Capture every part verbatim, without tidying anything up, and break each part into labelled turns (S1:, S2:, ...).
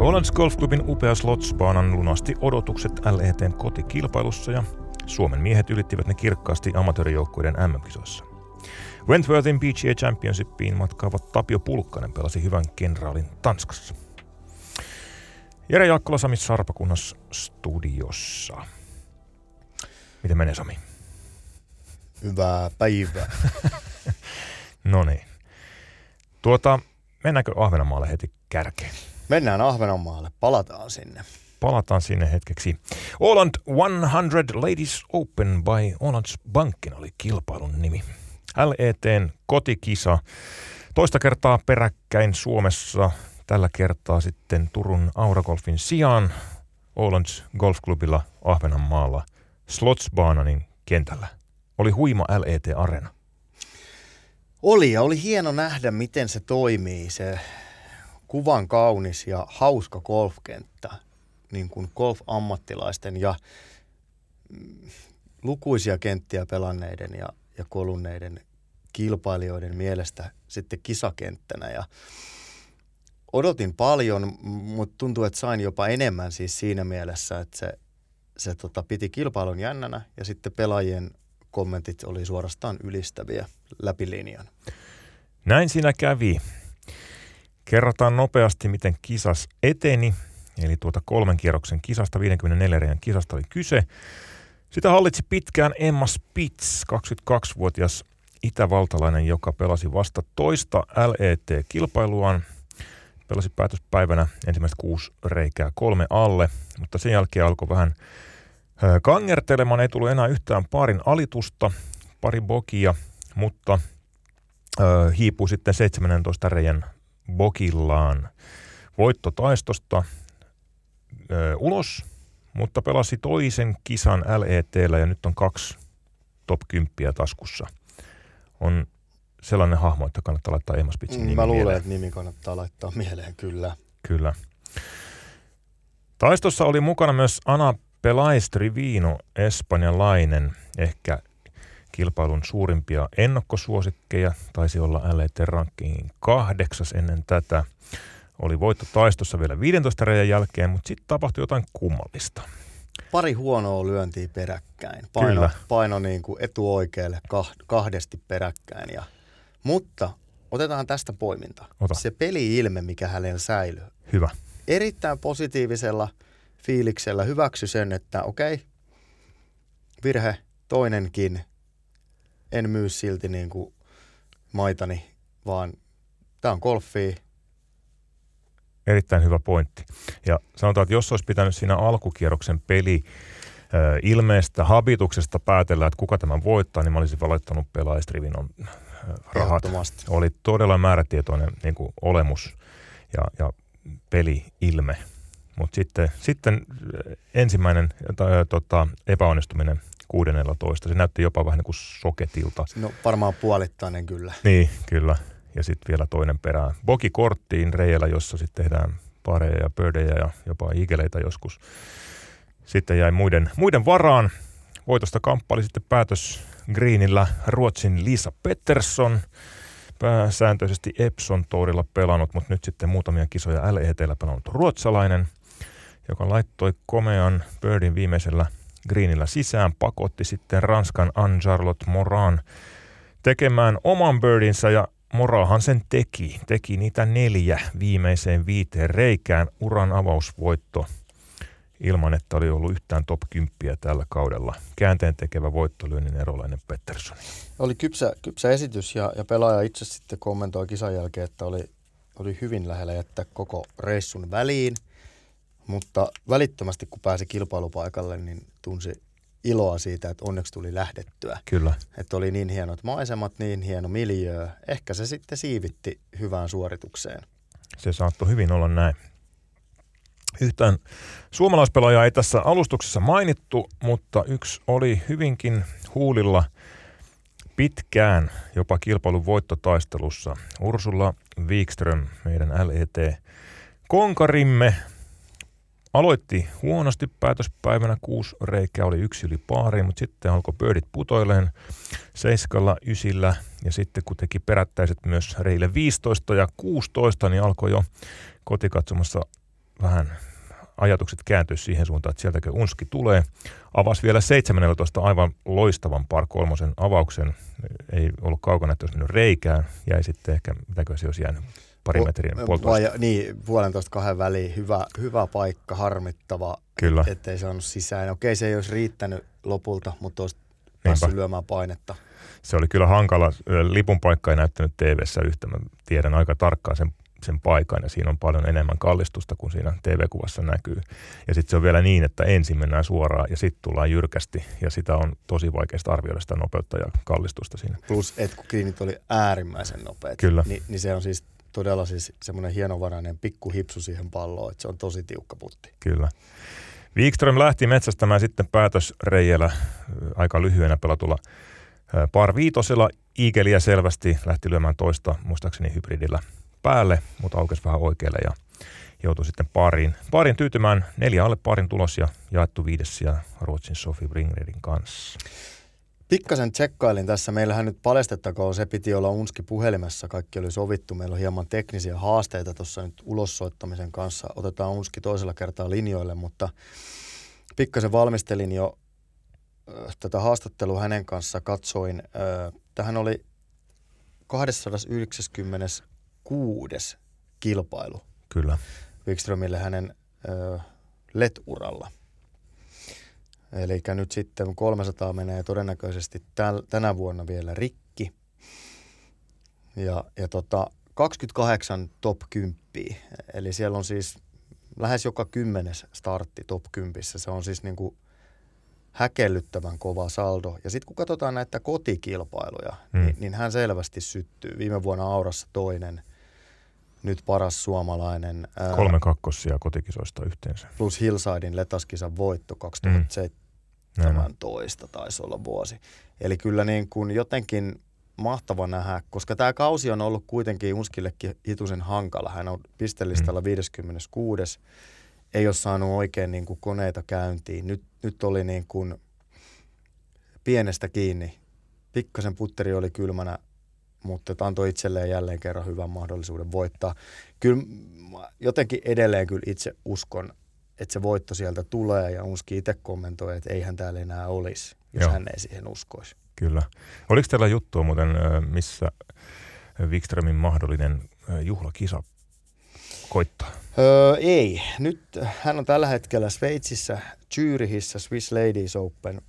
S1: Ålands Golfklubin upea Slottsbanan lunasti odotukset L E T:n kotikilpailussa ja Suomen miehet ylittivät ne kirkkaasti amatöörijoukkueiden M M-kisoissa. Wentworthin P G A Championshipiin matkaavat Tapio Pulkkanen pelasi hyvän kenraalin Tanskassa. Jere Jaakkola, Sami Sarpakunnas studiossa. Miten menee, Sami?
S2: Hyvää päivää.
S1: No niin. Tuota, mennäänkö Ahvenanmaalle heti kärkeen?
S2: Mennään Ahvenanmaalle, palataan sinne.
S1: Palataan sinne hetkeksi. Åland sata Ladies Open by Ålandsbanken oli kilpailun nimi. L E T:n kotikisa. Toista kertaa peräkkäin Suomessa. Tällä kertaa sitten Turun Auragolfin sijaan Ålands Golfklubilla Ahvenanmaalla Slottsbananin kentällä. Oli huima L E T-areena.
S2: Oli ja oli hieno nähdä, miten se toimii. Se kuvan kaunis ja hauska golfkenttä. Niin kuin golf-ammattilaisten ja lukuisia kenttiä pelanneiden ja, ja kolunneiden kilpailijoiden mielestä sitten kisakenttänä. Ja odotin paljon, mutta tuntuu, että sain jopa enemmän siis siinä mielessä, että se, se tota, piti kilpailun jännänä ja sitten pelaajien kommentit oli suorastaan ylistäviä läpi linjan.
S1: Näin siinä kävi. Kerrotaan nopeasti, miten kisas eteni. Eli tuota kolmen kierroksen kisasta, viisikymmentäneljä reiän kisasta oli kyse. Sitä hallitsi pitkään Emma Spitz, kaksikymmentäkaksivuotias itävaltalainen, joka pelasi vasta toista L E T-kilpailuaan. Pelasi päätöspäivänä ensimmäiset kuusi reikää kolme alle, mutta sen jälkeen alkoi vähän kangertelemaan. Ei tullut enää yhtään parin alitusta, pari bogia, mutta ö, hiipui sitten seitsemäntoista reijän bogillaan voittotaistosta ö, ulos, mutta pelasi toisen kisan L E T:llä ja nyt on kaksi top kymmenen taskussa. On sellainen hahmo, että kannattaa laittaa Emma Spitzin nimi
S2: Mä luulen,
S1: mieleen.
S2: että nimi kannattaa laittaa mieleen, kyllä.
S1: Kyllä. Taistossa oli mukana myös Ana Pelais-Trivino, espanjalainen, ehkä kilpailun suurimpia ennakkosuosikkeja. Taisi olla L E T-rankingin kahdeksas ennen tätä. Oli voitto taistossa vielä viidentoista reiän jälkeen, mutta sitten tapahtui jotain kummallista.
S2: Pari huonoa lyöntiä peräkkäin. Paino,
S1: Kyllä.
S2: paino niin kuin etuoikealle kahdesti peräkkäin. Ja, mutta otetaan tästä poiminta.
S1: Ota.
S2: Se peli-ilme, mikä hänellä säilyy.
S1: Hyvä.
S2: Erittäin positiivisella fiiliksellä hyväksy sen, että okei, virhe, toinenkin. En myy silti niin kuin maitani, vaan tämä on golfia.
S1: Erittäin hyvä pointti. Ja sanotaan, että jos olisi pitänyt siinä alkukierroksen peli äh, ilmeestä, habituksesta päätellä, että kuka tämän voittaa, niin mä olisin valittanut Pelais-Trivinon äh, rahat. Oli todella määrätietoinen niin kuin olemus ja, ja peli-ilme. Mutta sitten, sitten ensimmäinen äh, tota, epäonnistuminen kuudennellatoista, se näytti jopa vähän niin kuin soketilta.
S2: No varmaan puolittainen kyllä.
S1: Niin, kyllä. Ja sitten vielä toinen perään. Bogi korttiin reijällä, jossa sitten tehdään pareja ja birdejä ja jopa igeleitä joskus. Sitten jäi muiden, muiden varaan. Voitosta kamppaili sitten päätös greenillä Ruotsin Lisa Pettersson. Pääsääntöisesti Epson Tourilla pelannut, mutta nyt sitten muutamia kisoja L E T:llä pelannut ruotsalainen, joka laittoi komean birdin viimeisellä greenillä sisään. Pakotti sitten Ranskan Anne-Charlotte Moran tekemään oman birdinsä ja Morahan sen teki. Teki niitä neljä viimeiseen viiteen reikään. Uran avausvoitto ilman, että oli ollut yhtään top kymmenen tällä kaudella. Käänteen tekevä voittolyönnin erolainen Pettersson.
S2: Oli kypsä, kypsä esitys ja, ja pelaaja itse sitten kommentoi kisan jälkeen, että oli, oli hyvin lähellä jättää koko reissun väliin. Mutta välittömästi kun pääsi kilpailupaikalle, niin tunsi iloa siitä, että onneksi tuli lähdettyä.
S1: Kyllä.
S2: Että oli niin hienot maisemat, niin hieno miljöö. Ehkä se sitten siivitti hyvään suoritukseen.
S1: Se saattoi hyvin olla näin. Yhtään suomalaispelaajaa ei tässä alustuksessa mainittu, mutta yksi oli hyvinkin huulilla pitkään jopa kilpailun voittotaistelussa. Ursula Wikström, meidän L E T-konkarimme, aloitti huonosti päätöspäivänä, kuusi reikää oli yksi yli paariin, mutta sitten alkoi birdit putoileen seiskalla, ysillä ja sitten kun teki perättäiset myös reille viisitoista ja kuusitoista, niin alkoi jo kotikatsomassa vähän ajatukset kääntyi siihen suuntaan, että sieltäkö Unski tulee. Avasi vielä seitsemäntoista aivan loistavan par kolmosen avauksen. Ei ollut kaukana, että olisi mennyt reikään. Jäi sitten ehkä, mitäkö se olisi jäänyt, pari metrin, puolitoista.
S2: Niin, puolentoista kahden väliin. Hyvä, hyvä paikka, harmittava,
S1: Kyllä.
S2: Et, ettei saanut sisään. Okei, se ei olisi riittänyt lopulta, mutta olisi päässyt lyömään painetta.
S1: Se oli kyllä hankala. Lipun paikka ei näyttänyt T V:ssä yhtä. Mä tiedän aika tarkkaan sen, sen paikan ja siinä on paljon enemmän kallistusta kuin siinä T V-kuvassa näkyy. Ja sitten se on vielä niin, että ensin mennään suoraan ja sitten tullaan jyrkästi ja sitä on tosi vaikeasta arvioida sitä nopeutta ja kallistusta siinä.
S2: Plus, että kun greenit oli äärimmäisen nopeat,
S1: kyllä.
S2: Niin, niin se on siis todella siis semmoinen hienovarainen pikkuhipsu siihen palloon, että se on tosi tiukka putti.
S1: Kyllä. Wikström lähti metsästämään sitten päätösreijällä aika lyhyenä pelatulla par viitosella. Eagleä selvästi lähti lyömään toista, muistaakseni hybridillä päälle, mutta aukesi vähän oikealle ja joutui sitten pariin. Parin tyytymään neljä alle parin tulos ja jaettu viides ja Ruotsin Sophie Bringredin kanssa.
S2: Pikkasen tsekkailin tässä. Meillähän nyt paljastettakoon, se piti olla Unski puhelimessa. Kaikki oli sovittu. Meillä on hieman teknisiä haasteita tuossa nyt ulossoittamisen kanssa. Otetaan Unski toisella kertaa linjoille, mutta pikkasen valmistelin jo äh, tätä haastattelua hänen kanssa. Katsoin. Äh, tähän oli kaksisataayhdeksänkymmentäkuusi kilpailu.
S1: Kyllä.
S2: Wikströmille hänen äh, L E T-uralla. Eli nyt sitten kolmesataa menee todennäköisesti täl, tänä vuonna vielä rikki. Ja, ja tota, kaksikymmentäkahdeksan top kymmenen. Eli siellä on siis lähes joka kymmenes startti top kympissä. Se on siis niin kuin häkellyttävän kova saldo. Ja sitten kun katsotaan näitä kotikilpailuja, hmm. niin, niin hän selvästi syttyy. Viime vuonna Aurassa toinen, nyt paras suomalainen.
S1: Kolme kakkosia kotikisoista yhteensä.
S2: Plus Hillsidein letaskisan voitto kaksituhattaseitsemäntoista mm. taisi olla vuosi. Eli kyllä niin kuin jotenkin mahtava nähdä, koska tämä kausi on ollut kuitenkin Unskillekin hitusen hankala. Hän on pistelistalla mm. viideskymmeneskuudes Ei ole saanut oikein niin kuin koneita käyntiin. Nyt, nyt oli niin kuin pienestä kiinni. Pikkasen putteri oli kylmänä, mutta antoi itselleen jälleen kerran hyvän mahdollisuuden voittaa. Kyllä jotenkin edelleen kyllä itse uskon, että se voitto sieltä tulee ja Unski itse kommentoi, että eihän täällä enää olisi, jos Joo. hän ei siihen uskoisi.
S1: Kyllä. Oliko teillä juttua muuten, missä Wikströmin mahdollinen juhlakisa koittaa?
S2: Öö, ei. Nyt hän on tällä hetkellä Sveitsissä, Zürichissä, Swiss Ladies Open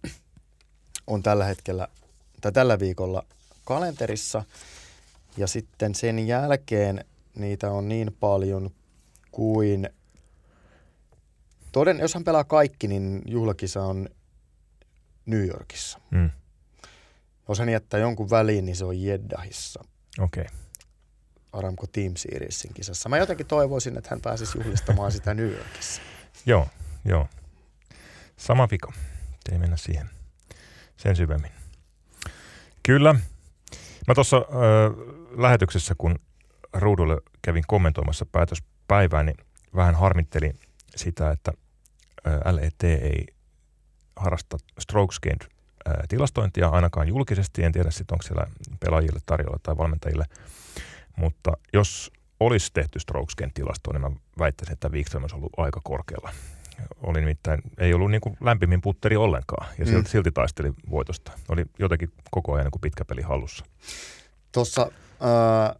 S2: on tällä hetkellä, tai tällä viikolla kalenterissa. Ja sitten sen jälkeen niitä on niin paljon kuin, toden, jos hän pelaa kaikki, niin juhlakisa on New Yorkissa. Mm. Jos hän jättää jonkun väliin, niin se on Jeddahissa.
S1: Okei. Okay.
S2: Aramco Team Seriesin kisassa. Mä jotenkin toivoisin, että hän pääsisi juhlistamaan sitä New Yorkissa.
S1: Joo, joo. Sama vika. Ei mennä siihen sen syvemmin. Kyllä. Mä tuossa äh, lähetyksessä, kun ruudulle kävin kommentoimassa päätöspäivää, niin vähän harmittelin sitä, että äh, L E T ei harrasta strokes gained äh, tilastointia ainakaan julkisesti. En tiedä sitten, onko siellä pelaajille tarjolla tai valmentajille. Mutta jos olisi tehty strokes gained tilastoa, niin mä väittäisin, että Wikström olisi ollut aika korkealla. Oli nimittäin, ei ollut niin kuin lämpimin putteri ollenkaan ja silti, mm. silti taisteli voitosta. Oli jotenkin koko ajan niin kuin pitkä peli hallussa.
S2: Tuossa äh,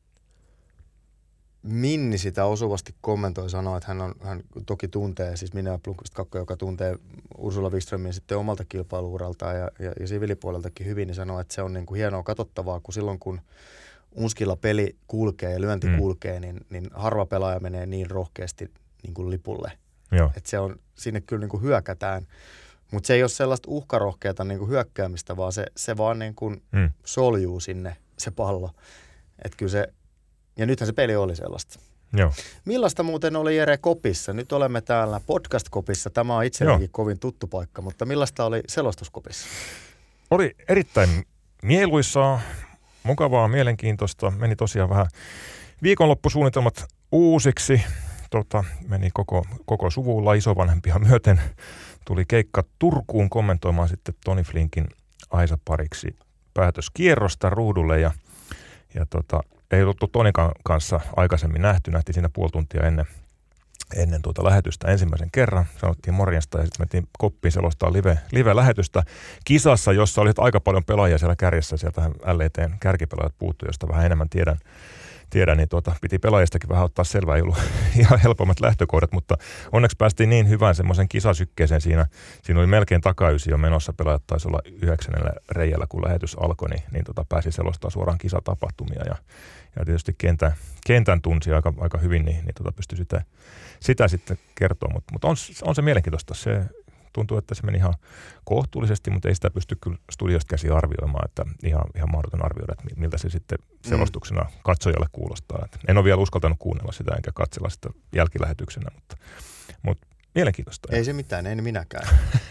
S2: Minni sitä osuvasti kommentoi, sanoi, että hän, on, hän toki tuntee, siis Minna Blomqvist kakko, joka tuntee Ursula Wikströmin sitten omalta kilpailuuraltaan ja, ja, ja siviilipuoleltakin hyvin, niin sanoi, että se on niin kuin hienoa katsottavaa, kun silloin kun Unskilla peli kulkee ja lyönti mm. kulkee, niin, niin harva pelaaja menee niin rohkeasti niin kuin lipulle. Että se on, sinne kyllä niin kuin hyökätään, mutta se ei ole sellaista uhkarohkeata niin kuin hyökkäämistä, vaan se, se vaan niin kuin mm. soljuu sinne se pallo. Että kyllä se, ja nythän se peli oli sellaista.
S1: Joo.
S2: Millaista muuten oli Jere Kopissa? Nyt olemme täällä podcast-kopissa. Tämä on itsellekin kovin tuttu paikka, mutta millaista oli selostuskopissa?
S1: Oli erittäin mieluisaa, mukavaa, mielenkiintoista. Meni tosiaan vähän viikonloppusuunnitelmat uusiksi. Tota, meni koko, koko suvulla isovanhempia myöten. Tuli keikka Turkuun kommentoimaan sitten Toni Flinkin Aisa-pariksi päätöskierrosta ruudulle. Ja, ja tota, ei ollut Tonikan kanssa aikaisemmin nähty. Nähtiin siinä puoli tuntia ennen, ennen tuota lähetystä ensimmäisen kerran. Sanottiin morjesta ja sitten mentiin koppiin selostaa live, live-lähetystä kisassa, jossa oli aika paljon pelaajia siellä kärjessä. Sieltähän L E T:n kärkipelaajat puuttui, josta vähän enemmän tiedän. tiedän niin tuota, piti pelaajistakin vähän ottaa selvää. Ei ollut ihan helpommat lähtökohdat, mutta onneksi päästiin niin hyvään semmoisen kisasykkeeseen siinä. Siinä oli melkein takaysi jo menossa. Pelaajat taisi olla yhdeksännellä reijällä, kun lähetys alkoi, niin, niin tota, pääsi selostaa suoraan kisatapahtumia. Ja, ja tietysti kentän, kentän tunsi aika, aika hyvin, niin, niin tota, pystyi sitä, sitä sitten kertoa. Mutta mut on, on se mielenkiintoista. Se tuntuu, että se meni ihan kohtuullisesti, mutta ei sitä pysty kyllä studiosta käsin arvioimaan, että ihan, ihan mahdoton arvioida, että miltä se sitten selostuksena katsojalle kuulostaa. Et en ole vielä uskaltanut kuunnella sitä enkä katsella sitä jälkilähetyksenä, mutta, mutta mielenkiintoista.
S2: Ei se mitään, en minäkään.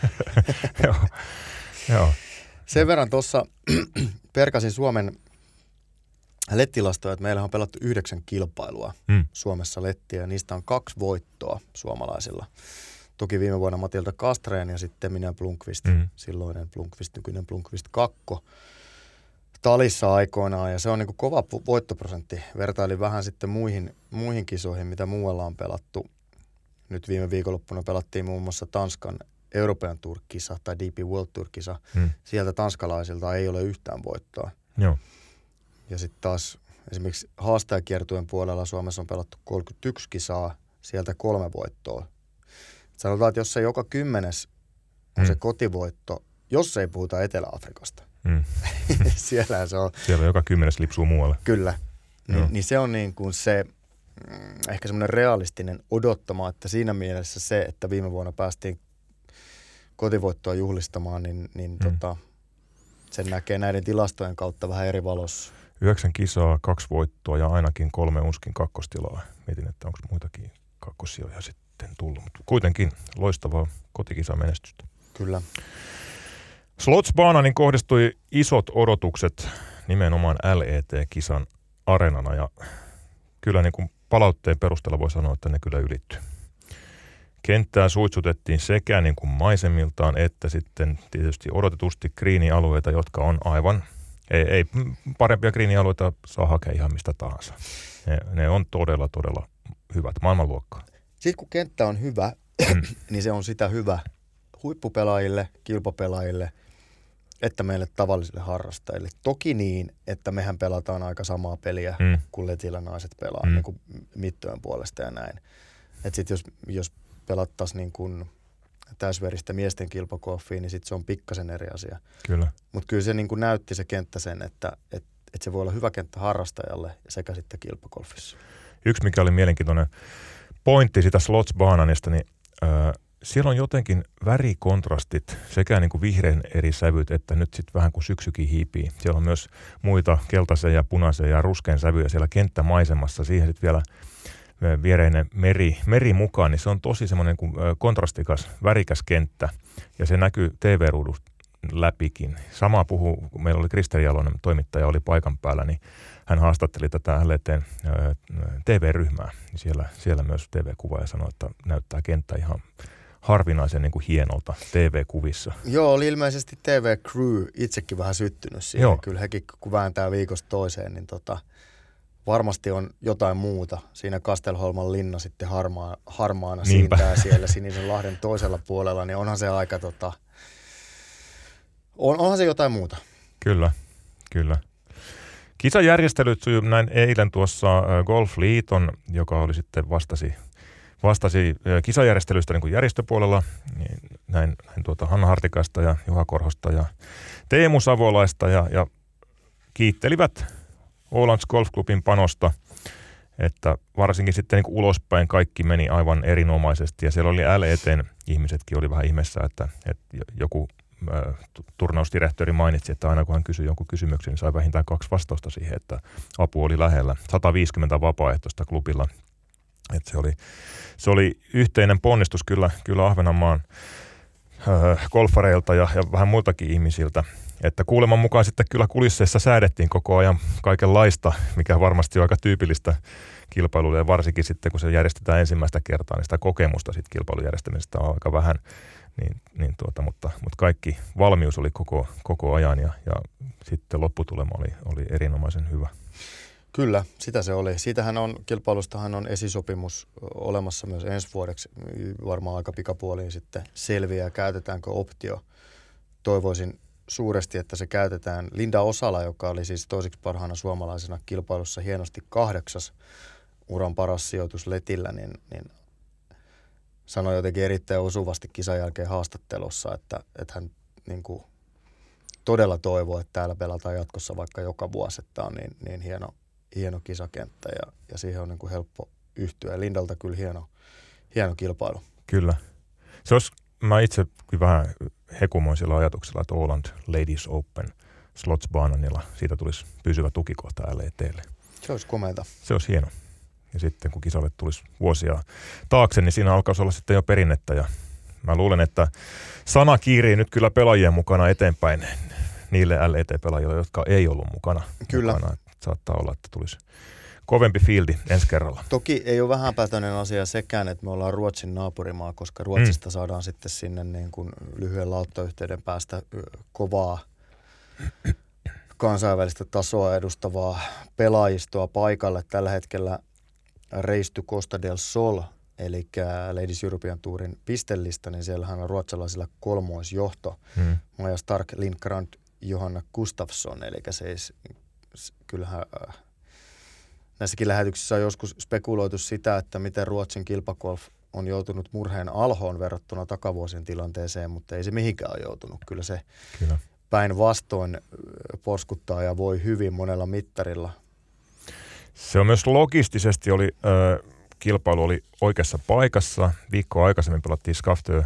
S1: Joo, joo.
S2: Sen verran tuossa perkasin Suomen lettilastoja, että meillä on pelattu yhdeksän kilpailua hmm. Suomessa lettiä ja niistä on kaksi voittoa suomalaisilla. Toki viime vuonna Matilda Kastreen ja sitten minä Blomqvist, mm. silloinen Blomqvist, nykyinen Blomqvist kakko Talissa aikoinaan. Ja se on niin kuin kova voittoprosentti. Vertailin vähän sitten muihin, muihin kisoihin, mitä muualla on pelattu. Nyt viime viikonloppuna pelattiin muun muassa Tanskan European Tour-kisa tai D P World Tour-kisa. Mm. Sieltä tanskalaisilta ei ole yhtään voittoa.
S1: Joo.
S2: Ja sitten taas esimerkiksi haastajakiertueen puolella Suomessa on pelattu kolmekymmentäyksi kisaa, sieltä kolme voittoa. Sanotaan, että jos se joka kymmenes on mm. se kotivoitto, jos ei puhuta Etelä-Afrikasta, mm. siellä se on.
S1: Siellä joka kymmenes lipsuu muualle.
S2: Kyllä. Ni, niin se on niin kuin se mm, ehkä semmoinen realistinen odottama, että siinä mielessä se, että viime vuonna päästiin kotivoittoa juhlistamaan, niin, niin mm. tota, sen näkee näiden tilastojen kautta vähän eri valossa.
S1: Yhdeksän kisaa, kaksi voittoa ja ainakin kolme Unskin kakkostilaa. Mietin, että onko muitakin kakkossijoja sitten tullut, mutta kuitenkin loistavaa kotikisamenestystä.
S2: Kyllä.
S1: Slottsbaananin kohdistui isot odotukset nimenomaan L E T-kisan areenana ja kyllä niin kuin palautteen perusteella voi sanoa, että ne kyllä ylittyi. Kenttää suitsutettiin sekä niin kuin maisemiltaan että sitten tietysti odotetusti greenialueita, jotka on aivan, ei, ei parempia greenialueita saa hakea ihan mistä tahansa. Ne, ne on todella, todella hyvät, maailmanluokkaa.
S2: Sitten kun kenttä on hyvä, mm. niin se on sitä hyvä huippupelaajille, kilpapelaajille, että meille tavallisille harrastajille. Toki niin, että mehän pelataan aika samaa peliä mm. kuin letillä naiset pelaa, mm. niin kuin mittojen puolesta ja näin. Että sitten jos, jos pelattaisiin niin kuin täysveristä miesten kilpagolfia, niin sitten se on pikkasen eri asia.
S1: Kyllä. Mutta
S2: kyllä se niin kuin näytti se kenttä sen, että et, et se voi olla hyvä kenttä harrastajalle sekä sitten kilpagolfissa.
S1: Yksi, mikä oli mielenkiintoinen pointti sitä Slottsbaananista, niin äh, siellä on jotenkin värikontrastit sekä niin kuin vihreän eri sävyt, että nyt sitten vähän kuin syksykin hiipii. Siellä on myös muita keltaisia ja punaisia ja ruskean sävyjä siellä kenttämaisemassa. Siihen sitten vielä viereinen meri, meri mukaan, niin se on tosi semmoinen kuin kontrastikas, värikäs kenttä. Ja se näkyy T V-ruudun läpikin. Samaa puhuu, kun meillä oli Kristeri Jalonen toimittaja, oli paikan päällä, niin hän haastatteli tätä L E T:n T V-ryhmää. Siellä, siellä myös T V-kuvaaja sanoi, että näyttää kenttä ihan harvinaisen niin kuin hienolta T V-kuvissa.
S2: Joo, oli ilmeisesti T V-crew itsekin vähän syttynyt siihen. Joo. Kyllä hekin, kun vääntää viikosta toiseen, niin tota, varmasti on jotain muuta. Siinä Kastelholman linna sitten harmaa, harmaana
S1: Niinpä.
S2: siintää siellä Sinisen lahden toisella puolella, niin onhan se aika, tota, on, onhan se jotain muuta.
S1: Kyllä, kyllä. Kisajärjestelyt sujuu näin eilen tuossa Golfliiton, joka oli sitten vastasi, vastasi kisajärjestelystä niin kuin järjestöpuolella, niin näin, näin tuota Hanna Hartikasta ja Juha Korhosta ja Teemu Savolaista ja, ja kiittelivät Ålands Golf Clubin panosta, että varsinkin sitten niin kuin ulospäin kaikki meni aivan erinomaisesti ja siellä oli L E T:n ihmisetkin oli vähän ihmeessä, että, että joku turnausdirektori mainitsi, että aina kun hän kysyi jonkun kysymyksen, niin sai vähintään kaksi vastausta siihen, että apu oli lähellä. sata viisikymmentä vapaaehtoista klubilla. Että se, oli, se oli yhteinen ponnistus kyllä, kyllä Ahvenanmaan äh, golfareilta ja, ja vähän muiltakin ihmisiltä. Että kuuleman mukaan sitten kyllä kulisseissa säädettiin koko ajan kaikenlaista, mikä varmasti on aika tyypillistä kilpailulle ja varsinkin sitten kun se järjestetään ensimmäistä kertaa, niin sitä kokemusta sitten kilpailujärjestämisestä on aika vähän. Niin, niin tuota, mutta, mutta kaikki valmius oli koko, koko ajan ja, ja sitten lopputulema oli, oli erinomaisen hyvä.
S2: Kyllä, sitä se oli. Siitähän on, kilpailustahan on esisopimus olemassa myös ensi vuodeksi. Varmaan aika pikapuoliin sitten selviää, käytetäänkö optio. Toivoisin suuresti, että se käytetään. Linda Osala, joka oli siis toiseksi parhaana suomalaisena kilpailussa hienosti kahdeksas uran paras sijoitus letillä, niin, niin sanoi jotenkin erittäin osuvasti kisan jälkeen haastattelussa, että, että hän niin kuin todella toivoo, että täällä pelataan jatkossa vaikka joka vuosi, että on niin, niin hieno, hieno kisakenttä ja, ja siihen on niin kuin helppo yhtyä. Lindalta kyllä hieno, hieno kilpailu.
S1: Kyllä. Se olisi, mä itse vähän hekumoin sillä ajatuksella, että Åland Ladies Open Slotsbananilla, siitä tulisi pysyvä tukikohta L E T:lle.
S2: Se olisi komeata.
S1: Se olisi hieno. Ja sitten kun kisalle tulisi vuosia taakse, niin siinä alkaisi olla sitten jo perinnettä. Ja mä luulen, että sana kiirii nyt kyllä pelaajien mukana eteenpäin niille L E T-pelaajille, jotka ei ollut mukana.
S2: Kyllä.
S1: Mukana. Saattaa olla, että tulisi kovempi fieldi ensi kerralla.
S2: Toki ei ole vähäpätöinen asia sekään, että me ollaan Ruotsin naapurimaa, koska Ruotsista mm. saadaan sitten sinne niin kuin lyhyen lauttayhteyden päästä kovaa kansainvälistä tasoa edustavaa pelaajistoa paikalle. Tällä hetkellä Race to Costa del Sol, eli Ladies European Tourin pistelista, niin siellähän on ruotsalaisilla kolmoisjohto. Mm. Maja Stark, Lindgrant, Johanna Gustafsson, eli siis kyllähän äh, näissäkin lähetyksissä on joskus spekuloitu sitä, että miten Ruotsin kilpagolf on joutunut murheen alhoon verrattuna takavuosien tilanteeseen, mutta ei se mihinkään ole joutunut. Kyllä se Kyllä. päinvastoin porskuttaa ja voi hyvin monella mittarilla.
S1: Se on myös logistisesti, oli, äh, kilpailu oli oikeassa paikassa. Viikkoa aikaisemmin pelattiin Skaftö äh,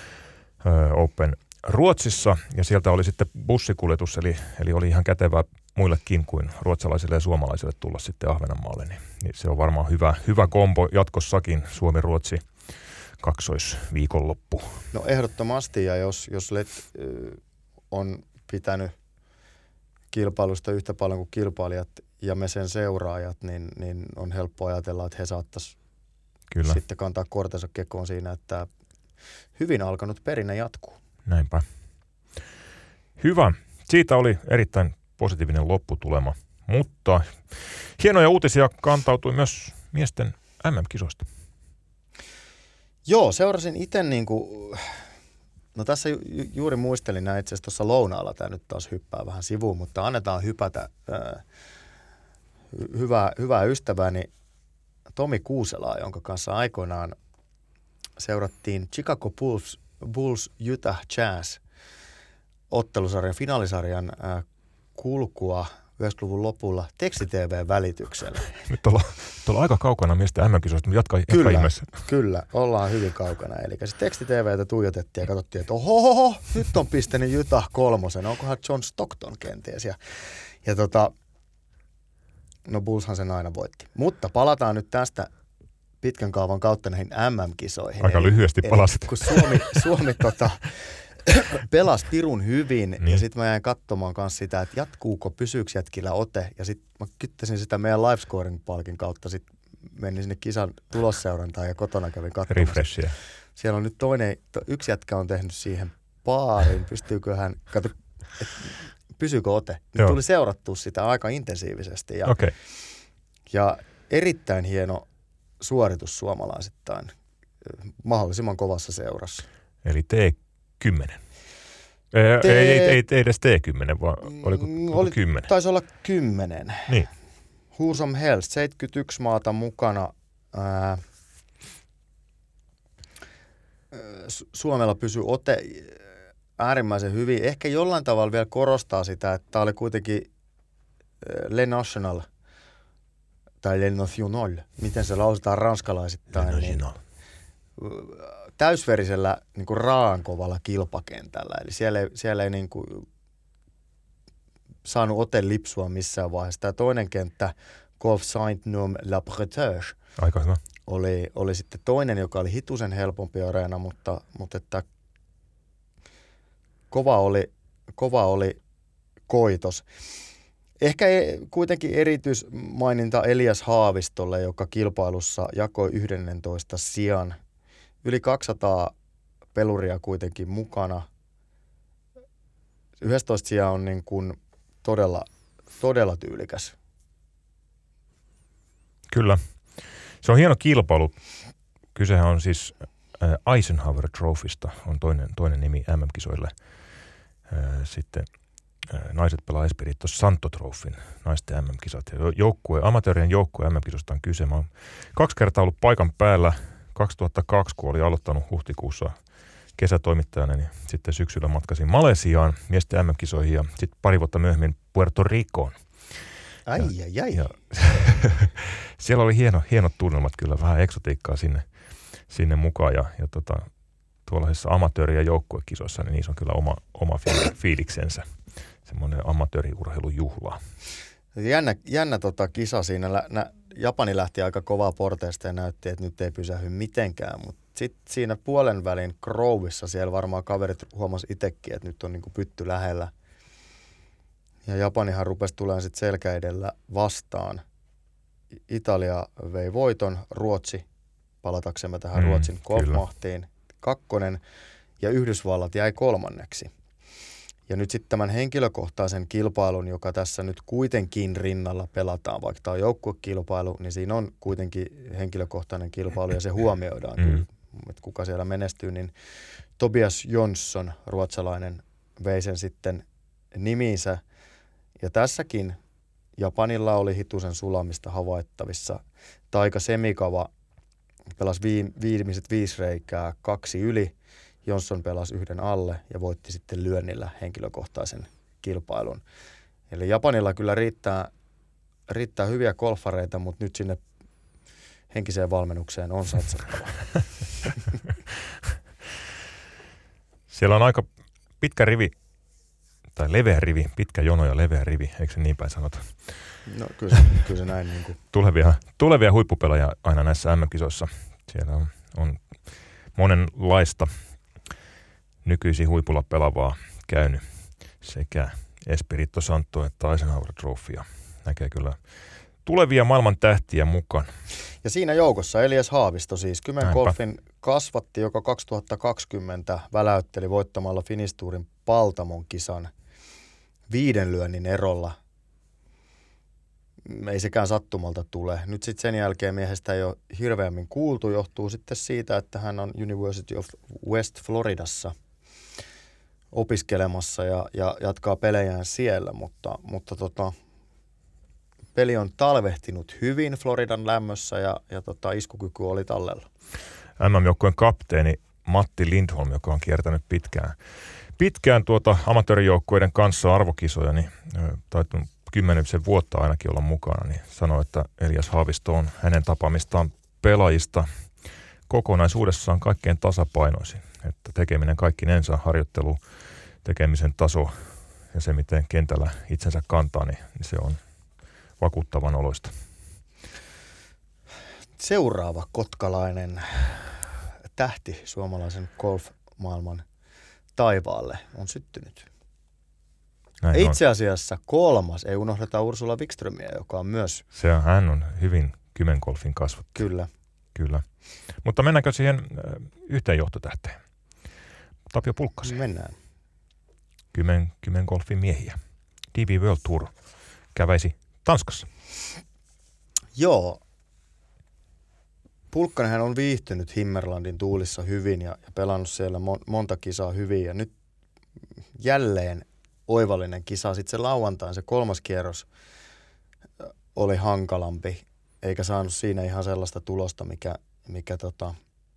S1: Open Ruotsissa ja sieltä oli sitten bussikuljetus, eli, eli oli ihan kätevää muillekin kuin ruotsalaisille ja suomalaisille tulla sitten Ahvenanmaalle. Niin, niin se on varmaan hyvä, hyvä kombo jatkossakin Suomi-Ruotsi kaksoisviikonloppu.
S2: No ehdottomasti, ja jos, jos L E T äh, on pitänyt kilpailusta yhtä paljon kuin kilpailijat ja me sen seuraajat, niin, niin on helppo ajatella, että he saattaisi Kyllä. sitten kantaa kortensa kekoon siinä, että hyvin alkanut perinne jatkuu.
S1: Näinpä. Hyvä. Siitä oli erittäin positiivinen lopputulema, mutta hienoja uutisia kantautui myös miesten M M-kisoista.
S2: Joo, seurasin itse niin kuin, no tässä ju- juuri muistelin näin itse asiassa tuossa lounaalla, tämä nyt taas hyppää vähän sivuun, mutta annetaan hypätä äh, hyvää, hyvää ystävääni Tomi Kuuselaa, jonka kanssa aikoinaan seurattiin Chicago Bulls, Bulls Utah Jazz ottelusarjan, finaalisarjan äh, kulkua yhdeksänkymmentäluvun lopulla teksti-T V-välityksellä.
S1: Nyt ollaan, ollaan aika kaukana miesten M M-kisoista, mutta jatka, jatka
S2: kyllä,
S1: ihmeessä.
S2: Kyllä, ollaan hyvin kaukana. Eli se teksti-T V:tä tuijotettiin ja katsottiin, että ohohoho, nyt on pistänyt Utah kolmosen. Onkohan John Stockton kenties? Ja, ja tota, no Bullshan sen aina voitti. Mutta palataan nyt tästä pitkän kaavan kautta näihin M M-kisoihin.
S1: Aika eli, lyhyesti palasit.
S2: Eli kun Suomi, Suomi tota, pelasi pirun hyvin niin. Ja sitten mä jäin katsomaan kanssa sitä, että jatkuuko, pysyykö jätkillä ote. Ja sitten mä kyttäsin sitä meidän livescoring-palkin kautta, sitten menin sinne kisan tulosseurantaan ja kotona kävin katsomassa.
S1: Refreshia.
S2: Siellä on nyt toinen, yksi jätkä on tehnyt siihen paarin, pystyykö hän, kato, et, pysyykö ote. Nyt tuli seurattua sitä aika intensiivisesti ja,
S1: okay.
S2: ja erittäin hieno suoritus suomalaisittain, mahdollisimman kovassa seurassa.
S1: Eli T kymmenen. Ei, T... ei, ei, ei, ei edes T kymmenen, vaan oliko, oliko
S2: oli,
S1: kymmenen?
S2: Taisi olla kymmenen.
S1: Niin.
S2: Hursom Health, seitsemänkymmentäyksi maata mukana. Ää, Suomella pysyi ote äärimmäisen hyvin. Ehkä jollain tavalla vielä korostaa sitä, että tämä oli kuitenkin Le National tai Le National, miten se lausutaan ranskalaisittain. Niin, täysverisellä niin kuin raankovalla kilpakentällä. Eli siellä ei, siellä ei niin kuin saanut ote lipsua missään vaiheessa. Tämä toinen kenttä, Golf Saint-Nom-la-Breteuil,
S1: aika hyvä.
S2: Oli, oli sitten toinen, joka oli hitusen helpompi areena, mutta, mutta että kova oli, kova oli koitos. Ehkä kuitenkin erityismaininta Elias Haavistolle, joka kilpailussa jakoi yhdentoista sijan. Yli kaksisataa peluria kuitenkin mukana. yksitoista sija on niin kuin todella, todella tyylikäs
S1: Kyllä. Se on hieno kilpailu. Kysehän on siis äh, Eisenhower Trophysta, on toinen, toinen nimi M M-kisoille. Äh, sitten äh, naiset pelaa Espirito Santo Trophyn, naisten M M-kisat. Joukkue, amatöörien joukkue M M-kisosta on kyse. Mä oon kaksi kertaa ollut paikan päällä. kaksituhattakaksi, kun oli aloittanut huhtikuussa kesätoimittajana, niin sitten syksyllä matkasin Malesiaan miesten M M-kisoihin ja sitten pari vuotta myöhemmin Puerto Ricoon.
S2: Ai, ja, ai, ai.
S1: Ja, siellä oli hieno, hienot tunnelmat kyllä, vähän eksotiikkaa sinne, sinne mukaan ja, ja tota, tuollaisessa amatööri- ja joukkuekisoissa, niin niissä on kyllä oma, oma fiiliksensä, semmoinen amatööriurheilun juhla.
S2: Jännä, jännä tota kisa siinä. Lä, nä, Japani lähti aika kovaa porteesta ja näytti, että nyt ei pysähy mitenkään, mutta sitten siinä puolen välin Grovessa siellä varmaan kaverit huomasi itsekin, että nyt on niinku pytty lähellä. Ja Japanihan rupesi tulemaan sitten selkä edellä vastaan. Italia vei voiton, Ruotsi, palataksemme tähän mm, Ruotsin golfmahtiin, kakkonen ja Yhdysvallat jäi kolmanneksi. Ja nyt sitten tämän henkilökohtaisen kilpailun, joka tässä nyt kuitenkin rinnalla pelataan, vaikka tämä on joukkuekilpailu, niin siinä on kuitenkin henkilökohtainen kilpailu ja se huomioidaan mm. kyllä, että kuka siellä menestyy, niin Tobias Jonsson, ruotsalainen, vei sen sitten nimiinsä. Ja tässäkin Japanilla oli hitusen sulamista havaittavissa. Taika Semikawa pelasi vii, viimeiset viisi reikää kaksi yli. Jonsson pelasi yhden alle ja voitti sitten lyönnillä henkilökohtaisen kilpailun. Eli Japanilla kyllä riittää, riittää hyviä golfareita, mutta nyt sinne henkiseen valmennukseen on satsattava.
S1: Siellä on aika pitkä rivi, tai leveä rivi, pitkä jono ja leveä rivi, eikö se niin päin sanota?
S2: No kyllä se, kyllä se näin. Niin kuin.
S1: Tulevia, tulevia huippupelejä aina näissä M M-kisoissa. Siellä on, on monenlaista nykyisin huipulla pelaavaa käynyt sekä Espirito Santo että Eisenhower Trophya. Näkee kyllä tulevia maailman tähtiä mukaan.
S2: Ja siinä joukossa Elias Haavisto siis Kymen Golfin kasvatti, joka kaksituhattakaksikymmentä väläytteli voittamalla Finnish Tourin Paltamon kisan viiden lyönnin erolla. Ei sekään sattumalta tule. Nyt sitten sen jälkeen miehestä ei ole hirveämmin kuultu. Johtuu sitten siitä, että hän on University of West Floridassa opiskelemassa ja, ja jatkaa pelejään siellä, mutta, mutta tota, peli on talvehtinut hyvin Floridan lämmössä ja, ja tota, iskukyky oli tallella.
S1: M M-joukkueen kapteeni Matti Lindholm, joka on kiertänyt pitkään, pitkään tuota amatöörijoukkueiden kanssa arvokisoja, niin taituu kymmenisen vuotta ainakin olla mukana, niin sanoi, että Elias Haavisto on hänen tapaamistaan pelaajista kokonaisuudessaan kaikkein tasapainoisin. Että tekeminen kaikkinensa, harjoittelu, tekemisen taso ja se, miten kentällä itsensä kantaa, niin se on vakuuttavan oloista.
S2: Seuraava kotkalainen tähti suomalaisen golf-maailman taivaalle on syttynyt. Näin Itse on. asiassa kolmas, ei unohdeta Ursula Wikströmiä, joka on myös...
S1: Se on, hän on hyvin Kymen Golfin kasvattaja.
S2: Kyllä.
S1: Kyllä. Mutta mennäänkö siihen yhteen johtotähteen? Tapio Pulkkaseen.
S2: Mennään.
S1: Kymen, Kymen Golfin miehiä. D B World Tour käväisi Tanskassa.
S2: Joo. Pulkkanenhan on viihtynyt Himmerlandin tuulissa hyvin ja, ja pelannut siellä mon, monta kisaa hyvin. Ja nyt jälleen oivallinen kisa. Sitten se lauantain, se kolmas kierros oli hankalampi, eikä saanut siinä ihan sellaista tulosta, mikä, mikä tota,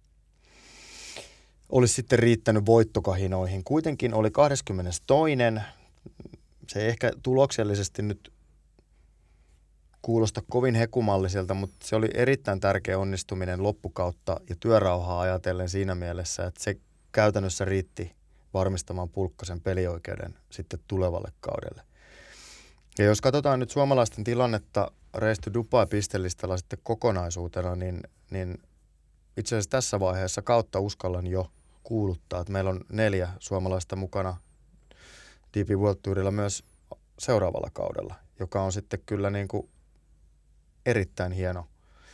S2: olisi sitten riittänyt voittokahinoihin. Kuitenkin oli kahdeskymmenestoinen Se ei ehkä tuloksellisesti nyt kuulosta kovin hekumalliselta, mutta se oli erittäin tärkeä onnistuminen loppukautta ja työrauhaa ajatellen siinä mielessä, että se käytännössä riitti varmistamaan Pulkkasen pelioikeuden sitten tulevalle kaudelle. Ja jos katsotaan nyt suomalaisten tilannetta Race to Dubai-pistelistalla sitten kokonaisuutena, niin, niin itse asiassa tässä vaiheessa kautta uskallan jo kuuluttaa, että meillä on neljä suomalaista mukana D P World Tourilla myös seuraavalla kaudella, joka on sitten kyllä niin kuin erittäin hieno,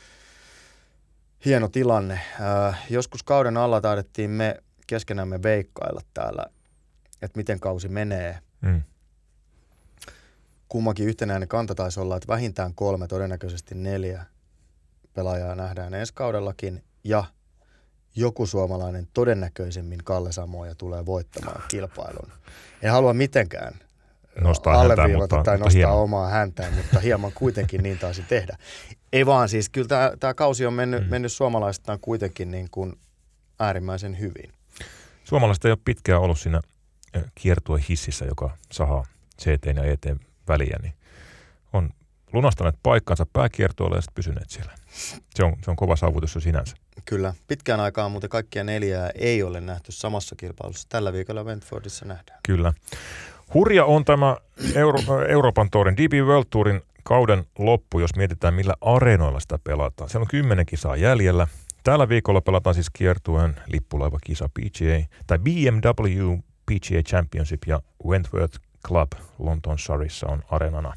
S2: hieno tilanne. Äh, joskus kauden alla taidettiin me keskenämme veikkailla täällä, että miten kausi menee. Mm. Kummakin yhtenäinen kanta taisi olla, että vähintään kolme, todennäköisesti neljä pelaajaa nähdään ensi kaudellakin ja joku suomalainen todennäköisemmin Kalle Samoja tulee voittamaan kilpailun. En halua mitenkään
S1: nostaa
S2: alleviivata
S1: häntään,
S2: tai
S1: mutta,
S2: nostaa
S1: hieman.
S2: omaa häntään, mutta hieman kuitenkin niin taisi tehdä. Ei vaan siis, kyllä tämä kausi on mennyt, mm. mennyt suomalaistaan kuitenkin niin kuin äärimmäisen hyvin.
S1: Suomalaiset ei ole pitkään ollut siinä kiertue hississä, joka sahaa C T:n ja E T:n väliä, niin on lunastaneet paikkansa pääkiertueelle ja sitten pysyneet siellä. Se on, se on kova saavutus jo sinänsä.
S2: Kyllä. Pitkään aikaan muuten kaikkia neljää ei ole nähty samassa kilpailussa. Tällä viikolla Wentfordissa nähdään.
S1: Kyllä. Hurja on tämä Euro- Euroopan Tourin, D B World Tourin kauden loppu, jos mietitään millä areenoilla sitä pelataan. Siellä on kymmenen kisaa jäljellä. Tällä viikolla pelataan siis kiertueen lippulaivakisa P G A, tai B M W P G A Championship ja Wentworth Club Lontoon Surreyssa on areenana.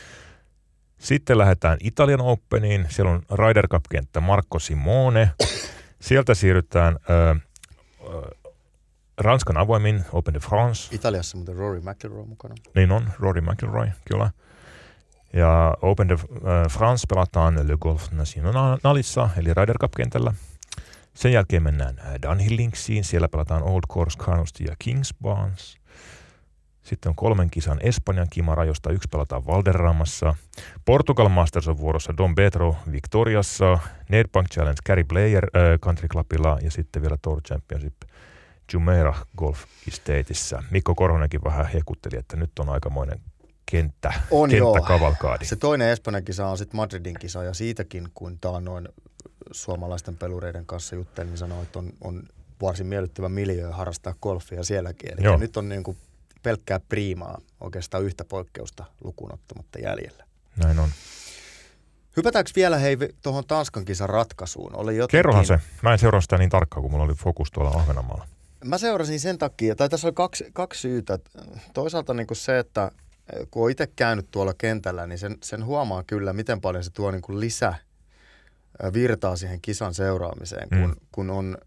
S1: Sitten lähdetään Italian Openiin. Siellä on Ryder Cup-kenttä Marco Simone. Sieltä siirrytään ö, ö, Ranskan avoimin Open de France.
S2: Italiassa muuten Rory McIlroy mukana.
S1: Niin on, Rory McIlroy, kyllä. Ja Open de France pelataan Le Golf Nationalissa, eli Ryder Cup-kentällä. Sen jälkeen mennään Dunhill Linksiin. Siellä pelataan Old Course Carnoustie ja Kings Barnes. Sitten on kolmen kisan Espanjan kimara, josta yksi pelataan Valderramassa. Portugal Masters on vuorossa Dom Pedro Victoriassa. Nedbank Challenge Gary Player äh, Country Clubilla ja sitten vielä Tour Championship Jumeirah Golf Estateissa. Mikko Korhonenkin vähän hekutteli, että nyt on aikamoinen kenttä,
S2: on
S1: kenttäkavalkaadi.
S2: Se toinen Espanjan kisa on sitten Madridin kisa ja siitäkin, kun taannoin suomalaisten pelureiden kanssa juttelin, niin sanoi, että on, on varsin miellyttävä miljöö harrastaa golfia sielläkin. Eli nyt on niin kuin pelkkää priimaa, oikeastaan yhtä poikkeusta lukuun ottamatta jäljellä.
S1: Näin on.
S2: Hypätäänkö vielä hei tuohon Tanskan kisan ratkaisuun? Oli jotenkin...
S1: Kerrohan se. Mä en seuraa sitä niin tarkkaan, kun mulla oli fokus tuolla Ahvenanmaalla.
S2: Mä seurasin sen takia, tai tässä oli kaksi, kaksi syytä. Toisaalta niin kuin se, että kun on itse käynyt tuolla kentällä, niin sen, sen huomaa kyllä, miten paljon se tuo niin kuin lisä virtaa siihen kisan seuraamiseen, kun, mm. kun on...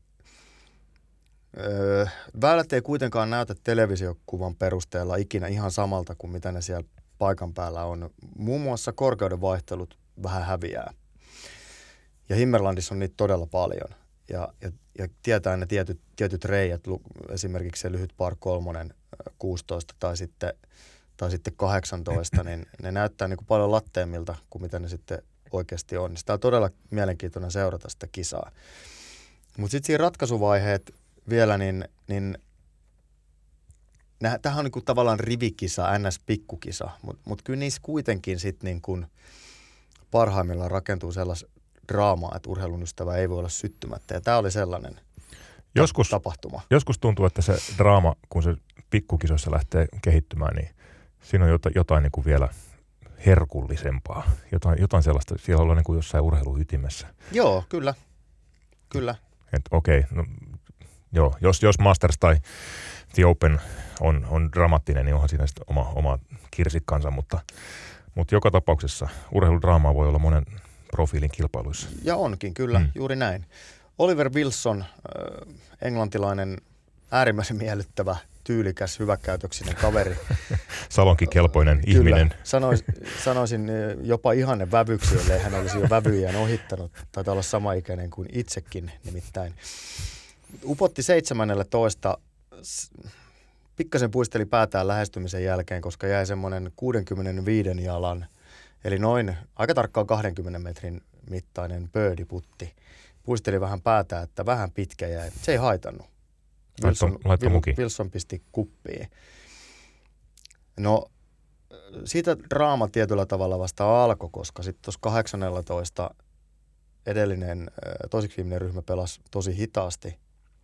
S2: Öö, väylät ei kuitenkaan näytä televisiokuvan perusteella ikinä ihan samalta kuin mitä ne siellä paikan päällä on. Muun muassa korkeuden vaihtelut vähän häviää. Ja Himmerlandissa on niitä todella paljon. Ja, ja, ja tietää ne tietyt, tietyt reijät, esimerkiksi se lyhyt par kolmonen kuusitoista tai sitten, tai sitten kahdeksantoista, niin ne näyttää niin kuin paljon latteemmilta kuin mitä ne sitten oikeasti on. Sitä on todella mielenkiintoinen seurata sitä kisaa. Mutta sitten siinä ratkaisuvaiheet vielä, niin, niin tämähän on niinku tavallaan rivikisa, N S-pikkukisa, mutta mut kyllä niissä kuitenkin sitten niinku parhaimmillaan rakentuu sellaista draamaa, että urheilun ystävä ei voi olla syttymättä. Ja tämä oli sellainen
S1: joskus,
S2: tapahtuma.
S1: Joskus tuntuu, että se draama, kun se pikkukisoissa lähtee kehittymään, niin siinä on jotain, jotain niinku vielä herkullisempaa. Jotain, jotain sellaista, siellä ollaan niinku jossain urheilun ytimessä.
S2: Joo, kyllä. Kyllä.
S1: Että okei, okay, no joo, jos, jos Masters tai The Open on, on dramaattinen, niin onhan siinä sitten oma, oma kirsikkansa, mutta, mutta joka tapauksessa urheiludraamaa voi olla monen profiilin kilpailuissa.
S2: Ja onkin, kyllä, mm. juuri näin. Oliver Wilson, äh, englantilainen, äärimmäisen miellyttävä, tyylikäs, hyväkäytöksinen kaveri.
S1: Salonkin kelpoinen
S2: Kyllä.
S1: ihminen.
S2: Sanois, sanoisin jopa ihanne vävyksi, ellei hän olisi jo vävyjään ohittanut. Taitaa olla sama ikäinen kuin itsekin nimittäin. Upotti seitsemännellätoista, pikkasen puisteli päätään lähestymisen jälkeen, koska jäi semmoinen kuudenkymmenenviiden jalan, eli noin aika tarkkaan kahdenkymmenen metrin mittainen birdie-putti. Puisteli vähän päätään, että vähän pitkä jäi. Se ei haitannut. Wilson,
S1: laitto muki.
S2: Wilson pisti kuppiin. No, siitä draama tietyllä tavalla vasta alkoi, koska sitten tuossa kahdeksannellatoista edellinen, toiseksi viimeinen ryhmä pelasi tosi hitaasti.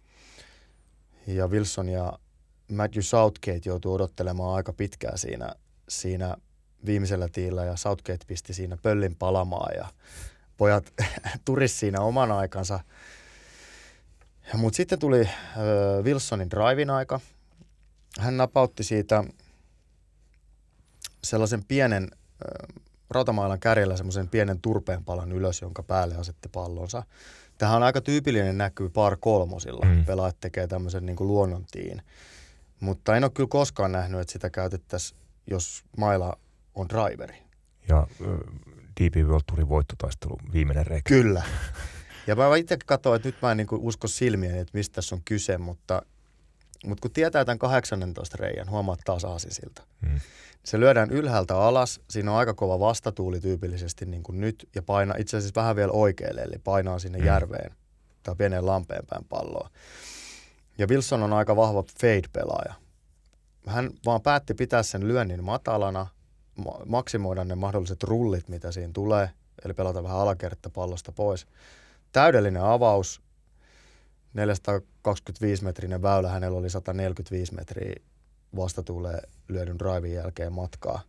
S2: Ja Wilson ja Matthew Southgate joutui odottelemaan aika pitkään siinä, siinä viimeisellä tiillä, ja Southgate pisti siinä pöllin palamaan, ja pojat turis siinä oman aikansa. Mutta sitten tuli äh, Wilsonin drivein aika. Hän napautti siitä sellaisen pienen äh, rautamailan kärjellä semmoisen pienen turpeenpalan ylös, jonka päälle asetti pallonsa. Tämähän on aika tyypillinen näkyy par kolmosilla. Mm. Pelaajat tekee tämmöisen niin kuin luonnontiin. Mutta en ole kyllä koskaan nähnyt, että sitä käytettäisiin, jos maila on driveri.
S1: Ja D P World Tourin voittotaistelu viimeinen reikä.
S2: Kyllä. Ja mä itse katsoin, että nyt mä en niin kuin usko silmiäni, että mistä tässä on kyse, mutta, mutta kun tietää tämän kahdeksannentoista reijän, huomaat taas aasinsilta. Hmm. Se lyödään ylhäältä alas, siinä on aika kova vastatuuli tyypillisesti niin kuin nyt, ja painaa itse asiassa vähän vielä oikealle, eli painaa sinne hmm. järveen tai pieneen lampeen päin palloa. Ja Wilson on aika vahva fade-pelaaja. Hän vaan päätti pitää sen lyönnin matalana, maksimoida ne mahdolliset rullit, mitä siinä tulee, eli pelata vähän alakertta pallosta pois. Täydellinen avaus, neljäsataakaksikymmentäviisi metrinen väylä, hänellä oli sata neljäkymmentäviisi metriä vastatuuleen lyödyn drivin jälkeen matkaa.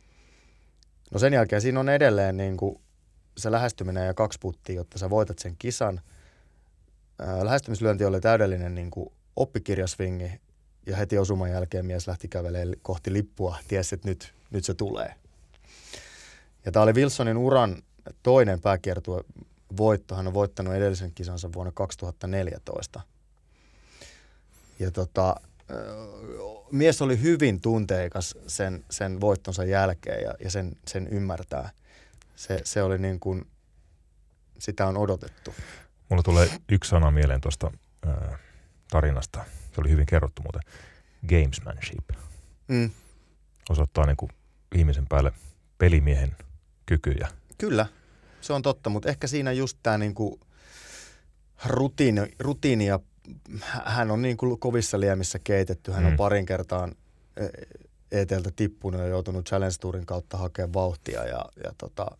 S2: No sen jälkeen siinä on edelleen niin kuin se lähestyminen ja kaksi puttia, jotta sä voitat sen kisan. Ää, lähestymislyönti oli täydellinen niin kuin oppikirjasvingi ja heti osuman jälkeen mies lähti kävelemään kohti lippua, tiesi, että nyt, nyt se tulee. Ja tämä oli Wilsonin uran toinen pääkiertue voitto. Hän on voittanut edellisen kisansa vuonna kaksituhattaneljätoista. Ja tota, mies oli hyvin tunteikas sen, sen voittonsa jälkeen ja, ja sen, sen ymmärtää. Se, se oli niin kuin, sitä on odotettu.
S1: Mulla tulee yksi sana mieleen tuosta äh, tarinasta. Se oli hyvin kerrottu muuten. Gamesmanship. Mm. Osoittaa niin kuin ihmisen päälle pelimiehen kykyjä.
S2: Kyllä, se on totta, mutta ehkä siinä just tämä niin kuin rutiini, rutiini ja hän on niin kuin kovissa liemissä keitetty. Hän mm. on parin kertaan E T:ltä tippunut ja joutunut Challenge Tourin kautta hakemaan vauhtia ja, ja tota,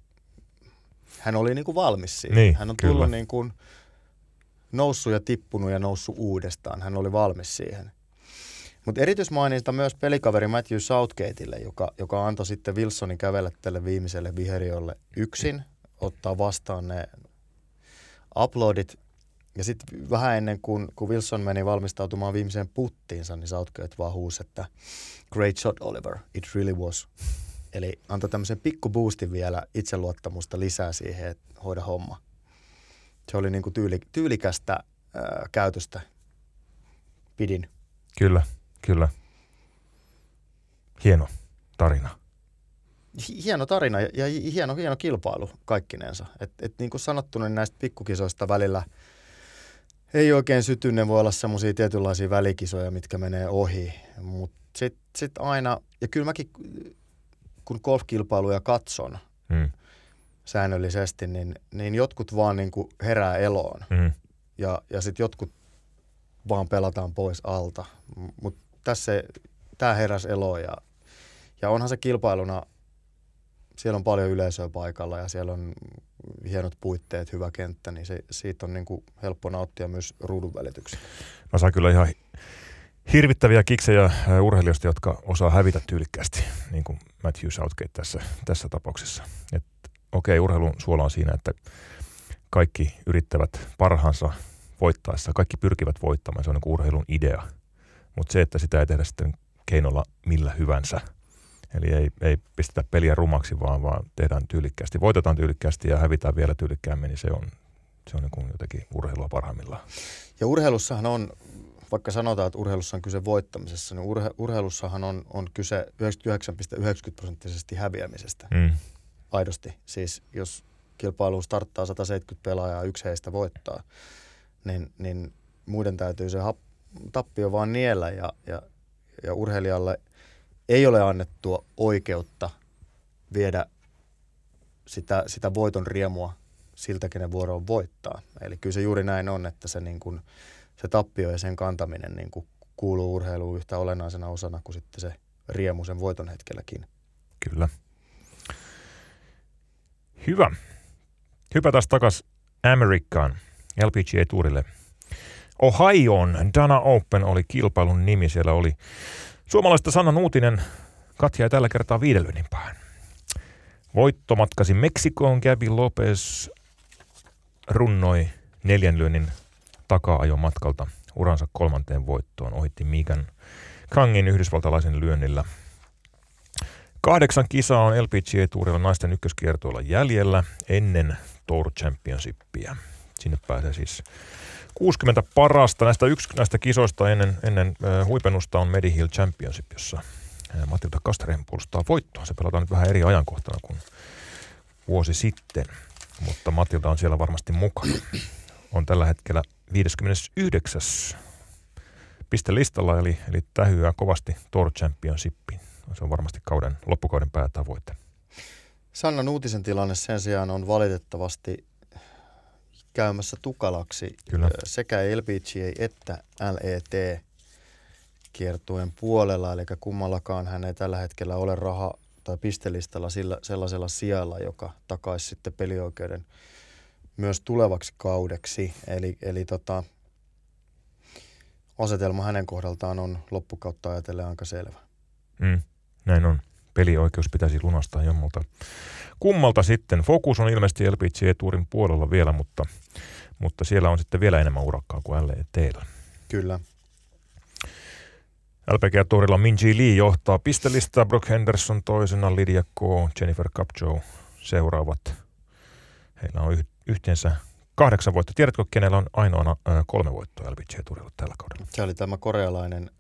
S2: hän oli niin kuin valmis siihen.
S1: Niin,
S2: hän on
S1: kyllä.
S2: tullut niin kuin noussut ja tippunut ja noussut uudestaan. Hän oli valmis siihen. Mutta erityismaininta myös pelikaveri Matthew Southgateille, joka, joka antoi sitten Wilsonin kävellä tälle viimeiselle viheriolle yksin, ottaa vastaan ne uploadit. Ja sitten vähän ennen kuin, kun Wilson meni valmistautumaan viimeiseen puttiinsa, niin Southgate vaan huusi, että great shot Oliver, it really was. Eli antoi tämmöisen pikku boostin vielä itseluottamusta lisää siihen, että hoida homma. Se oli niinku tyyli, tyylikästä ää, käytöstä. Pidin.
S1: Kyllä, kyllä. Hieno tarina.
S2: Hieno tarina ja hieno, hieno kilpailu kaikkinensa. Et, et niin kuin sanottu, niin näistä pikkukisoista välillä ei oikein syty. Ne voi olla semmoisia tietynlaisia välikisoja, mitkä menee ohi. Mutta sitten sit aina, ja kyllä mäkin kun golfkilpailuja katson hmm. säännöllisesti, niin, niin jotkut vaan niin kuin herää eloon. Hmm. Ja, ja sitten jotkut vaan pelataan pois alta. Mutta tässä tämä heräsi eloon ja, ja onhan se kilpailuna, siellä on paljon yleisöä paikalla ja siellä on hienot puitteet, hyvä kenttä, niin se, siitä on niin kuin helppo nauttia myös ruudun välityksellä. Mä
S1: saan kyllä ihan hirvittäviä kiksejä urheilijoista, jotka osaa hävitä tyylikkäästi, niin kuin Matthew Southgate tässä, tässä tapauksessa. Okei, okay, urheilun suola on siinä, että kaikki yrittävät parhaansa voittaessa, kaikki pyrkivät voittamaan, se on niin kuin urheilun idea. Mutta se, että sitä ei tehdä sitten keinolla millä hyvänsä, eli ei, ei pistetä peliä rumaksi, vaan, vaan tehdään tyylikkäästi. Voitetaan tyylikkäästi ja hävitään vielä tyylikkäämmin, niin se on, se on niin kuin jotenkin urheilua parhaimmillaan.
S2: Ja urheilussahan on, vaikka sanotaan, että urheilussa on kyse voittamisessa, niin urhe, urheilussahan on, on kyse yhdeksänkymmentäyhdeksän pilkku yhdeksänkymmentä prosenttisesti häviämisestä. Mm. Aidosti. Siis jos kilpailuun starttaa sata seitsemänkymmentä pelaajaa ja yksi heistä voittaa, niin, niin muiden täytyy se hap, tappio vaan niellä ja, ja, ja urheilijalle ei ole annettua oikeutta viedä sitä, sitä voiton riemua siltä, kenen vuoro on voittaa. Eli kyllä se juuri näin on, että se, niin kuin, se tappio ja sen kantaminen niin kuin kuuluu urheiluun yhtä olennaisena osana kuin sitten se riemu sen voiton hetkelläkin.
S1: Kyllä. Hyvä. Hypätään takaisin Amerikkaan, L P G A-tuurille. Ohioon Dana Open oli kilpailun nimi. Siellä oli suomalaista Sannan Uutinen. Katja ei tällä kertaa viiden lyönnin päähän. Voitto matkasi Meksikoon. Gabby Lopez runnoi neljän lyönnin taka-ajon matkalta uransa kolmanteen voittoon. Ohitti Megan Kangin yhdysvaltalaisen lyönnillä. Kahdeksan kisaa on L P G A-tuurilla naisten ykköskiertoilla jäljellä ennen Tour Championshipia. Sinne pääsee siis kuusikymmentä parasta. Näistä yksi näistä kisoista ennen, ennen äh, huipennusta on Medihill Championship, jossa äh, Matilda Castrén puolustaa voittoa. Se pelataan nyt vähän eri ajankohtana kuin vuosi sitten, mutta Matilda on siellä varmasti mukana. On tällä hetkellä viideskymmenesyhdeksäs pistelistalla, eli, eli tähyää kovasti Tour Championshipiin. Se on varmasti kauden, loppukauden päätavoite.
S2: Sanna Nuutisen tilanne sen sijaan on valitettavasti käymässä tukalaksi.
S1: Kyllä.
S2: Sekä L P G A että L E T kiertueen puolella, eli kummallakaan hän ei tällä hetkellä ole raha- tai pistelistalla sillä, sellaisella sijalla, joka takaisi sitten pelioikeuden myös tulevaksi kaudeksi. Eli, eli tota, asetelma hänen kohdaltaan on loppukautta ajatellen aika selvä.
S1: Mm, näin on. Pelioikeus pitäisi lunastaa jommalta kummalta sitten. Fokus on ilmeisesti L P G A-tuurin puolella vielä, mutta, mutta siellä on sitten vielä enemmän urakkaa kuin L E T:llä.
S2: Kyllä.
S1: L P G A-tuurilla Minjee Lee johtaa pistelistaa, Brooke Henderson toisena, Lydia Ko, Jennifer Kupcho seuraavat. Heillä on yhteensä kahdeksan voittoa. Tiedätkö, kenellä on ainoana äh, kolme voittoa L P G A-tuurilla tällä kaudella?
S2: Se oli tämä korealainen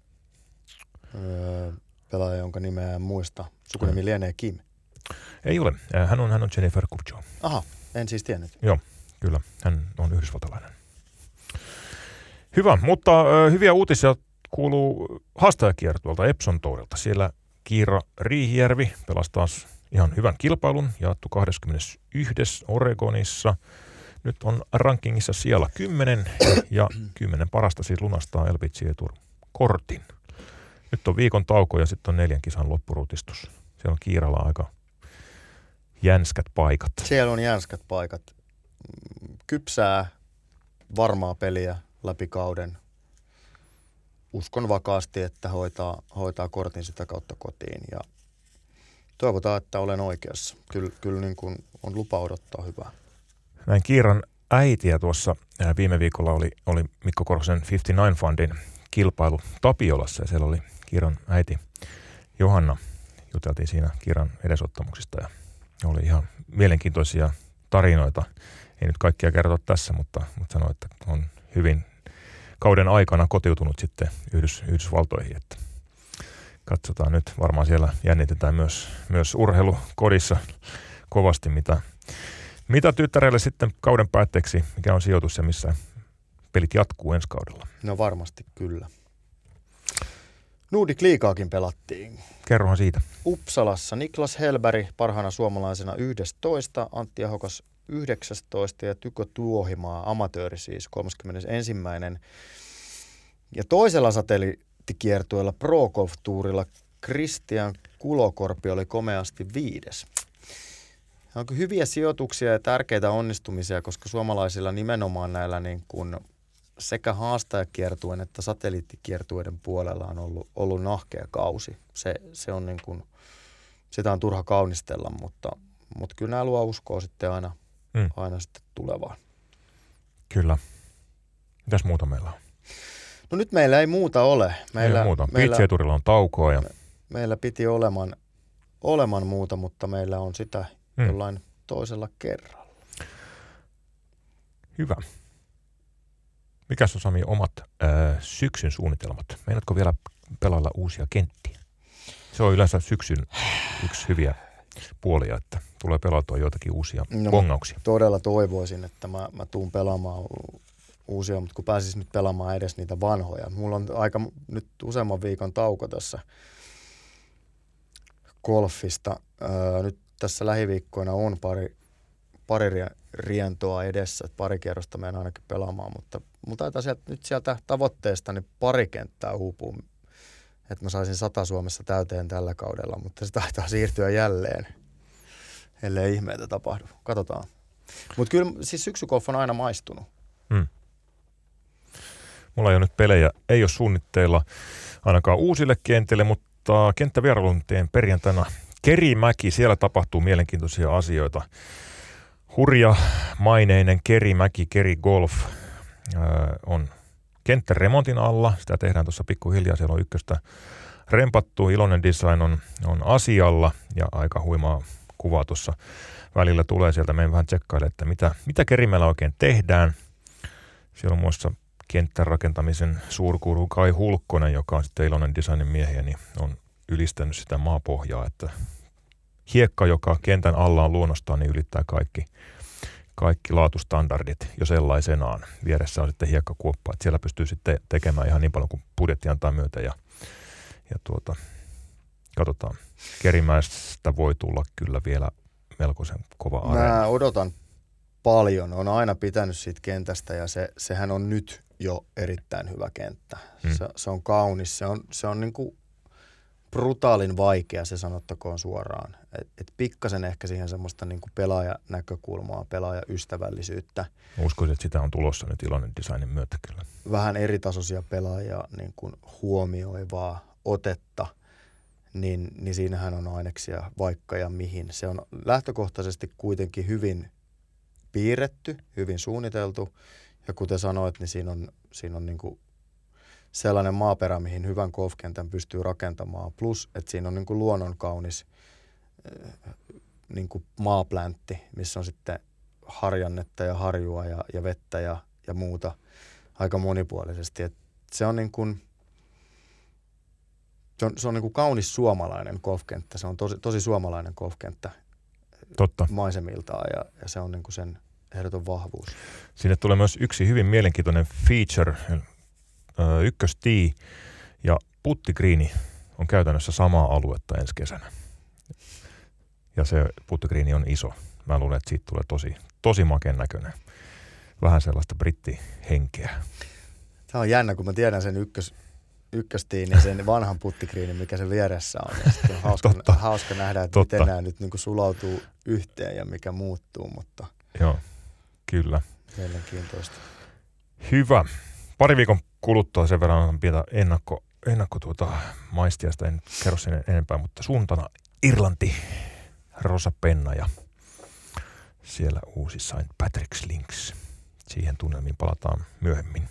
S2: öö, pelaaja, jonka nimeä en muista. Sukunimi lienee Kim.
S1: Ei ole. Hän on, hän on Jennifer Kupcho.
S2: Aha, en siis tiennyt.
S1: Joo, kyllä. Hän on yhdysvaltalainen. Hyvä, mutta äh, hyviä uutisia kuuluu haastajakiertueelta Epson Tourilta. Siellä Kiira Riihijärvi pelasi taas ihan hyvän kilpailun, jaettu kahdeskymmenesensimmäinen Oregonissa. Nyt on rankingissa siellä kymmenen ja kymmenen parasta siis lunastaa L P G A Tour kortin. Nyt on viikon tauko ja sitten on neljän kisan loppuruutistus. Siellä on Kiiralla aika jänskät paikat.
S2: Siellä on jänskät paikat. Kypsää, varmaa peliä läpi kauden. Uskon vakaasti, että hoitaa, hoitaa kortin sitä kautta kotiin ja toivotaan, että olen oikeassa. Kyllä, kyllä niin kuin on lupa odottaa hyvää.
S1: Näin Kiiran äitiä tuossa viime viikolla oli, oli Mikko Korhosen viisikymmentäyhdeksän Fundin kilpailu Tapiolassa ja siellä oli Kiiran äiti Johanna. Juteltiin siinä Kiiran edesottamuksista ja oli ihan mielenkiintoisia tarinoita. Ei nyt kaikkia kertoa tässä, mutta, mutta sanoi, että on hyvin kauden aikana kotiutunut sitten Yhdys, Yhdysvaltoihin. Että katsotaan nyt, varmaan siellä jännitetään myös, myös urheilukodissa kovasti, mitä, mitä tyttärelle sitten kauden päätteeksi, mikä on sijoitus ja missä pelit jatkuu ensi kaudella.
S2: No varmasti kyllä. Nordic Liigaakin pelattiin.
S1: Kerrohan siitä.
S2: Uppsalassa Niklas Hellberg parhaana suomalaisena yksitoista, Antti Ahokas yhdeksäntoista ja Tyko Tuohimaa, amatööri siis kolmaskymmenesensimmäinen. Ja toisella satelliittikiertueella Pro Golf Tourilla Christian Kulokorpi oli komeasti viides. Onko hyviä sijoituksia ja tärkeitä onnistumisia, koska suomalaisilla nimenomaan näillä niin kuin sekä haastajakiertueen että satelliittikiertueiden puolella on ollut, ollut nahkea kausi. Se, se on niin kuin, sitä on turha kaunistella, mutta, mutta kyllä nämä luo uskoa sitten aina, mm. aina sitten tulevaan.
S1: Kyllä. Mitäs muuta meillä on?
S2: No nyt meillä ei muuta ole. Meillä,
S1: ei muuta.
S2: meillä,
S1: P G A-turilla on taukoa. Ja...
S2: Me, meillä piti oleman, oleman muuta, mutta meillä on sitä mm. jollain toisella kerralla.
S1: Hyvä. Mikäs on, Sami, omat ää, syksyn suunnitelmat? Meinaatko vielä pelailla uusia kenttiä? Se on yleensä syksyn yksi hyviä puolia, että tulee pelautua joitakin uusia no, bongauksia.
S2: Todella toivoisin, että mä, mä tuun pelaamaan uusia, mutta kun pääsis nyt pelaamaan edes niitä vanhoja. Mulla on aika nyt useamman viikon tauko tässä golfista. Öö, nyt tässä lähiviikkoina on pari, pari rientoa edessä, että pari kierrosta menen ainakin pelaamaan, mutta mulla taitaa sieltä, nyt sieltä tavoitteesta niin pari kenttää uupuu, että mä saisin sata Suomessa täyteen tällä kaudella, mutta se taitaa siirtyä jälleen, ellei ihmeitä tapahdu. Katsotaan. Mutta kyllä siis syksygolf on aina maistunut.
S1: Hmm. Mulla ei ole nyt pelejä, ei ole suunnitteilla ainakaan uusille kentille, mutta kenttävierailun teen perjantaina Kerimäki, siellä tapahtuu mielenkiintoisia asioita. Hurja maineinen Kerimäki, Keri Golf öö, on kenttäremontin alla. Sitä tehdään tuossa pikkuhiljaa. Siellä on ykköstä rempattu. Iloinen design on, on asialla ja aika huimaa kuvaa tuossa välillä tulee sieltä. Menen vähän tsekkailemaan, että mitä, mitä Kerimäellä oikein tehdään. Siellä on muassa kenttärakentamisen suurkuru Kai Hulkkonen, joka on sitten Iloinen designin miehiä, niin on ylistänyt sitä maapohjaa, että hiekka, joka kentän alla on luonnostaan, niin ylittää kaikki, kaikki laatustandardit jo sellaisenaan. Vieressä on sitten hiekkakuoppa, että siellä pystyy sitten tekemään ihan niin paljon kuin budjetti antaa myötä ja, ja tuota, katsotaan. Kerimäestä voi tulla kyllä vielä melkoisen kova areena.
S2: Mä odotan paljon. On aina pitänyt siitä kentästä ja se, sehän on nyt jo erittäin hyvä kenttä. Hmm. Se, se on kaunis. Se on, se on niin kuin brutaalin vaikea, se sanottakoon suoraan. Et, et pikkasen ehkä siihen semmoista niin kuin pelaajanäkökulmaa, pelaajaystävällisyyttä.
S1: Uskoisin, että sitä on tulossa nyt Ilonen designin myötä kyllä.
S2: Vähän eritasoisia pelaajia niin kuin huomioivaa otetta. Niin, niin siinähän on aineksia vaikka ja mihin. Se on lähtökohtaisesti kuitenkin hyvin piirretty, hyvin suunniteltu. Ja kuten sanoit, niin siinä on, siinä on niin kuin sellainen maaperä, mihin hyvän golfkentän pystyy rakentamaan. Plus, että siinä on niin kuin luonnonkaunis niin kuin maapläntti, missä on sitten harjannetta ja harjua ja, ja vettä ja, ja muuta aika monipuolisesti. Et se on niin kuin Se on, se on niin kuin kaunis suomalainen golfkenttä. Se on tosi, tosi suomalainen golfkenttä
S1: Totta.
S2: maisemiltaan ja, ja se on niin kuin sen ehdoton vahvuus.
S1: Sinne tulee myös yksi hyvin mielenkiintoinen feature, ö, ykköstee ja puttigriini on käytännössä samaa aluetta ensi kesänä. Ja se puttigriini on iso. Mä luulen, että siitä tulee tosi, tosi makeen näköinen. Vähän sellaista brittihenkeä.
S2: Tämä on jännä, kun mä tiedän sen ykkös ykköstiin ja sen vanhan puttigriinin, mikä se vieressä on. Ja sitten on hauska, hauska nähdä, että Totta. miten nämä nyt niin kuin sulautuu yhteen ja mikä muuttuu, mutta
S1: joo, kyllä.
S2: Mielenkiintoista.
S1: Hyvä. Pari viikon kuluttua sen verran on pientä ennakko, ennakko tuota maistiasta, en kerro sen enempää, mutta suuntana Irlanti, Rosa Penna ja siellä uusi Saint Patrick's Links. Siihen tunnelmiin palataan myöhemmin.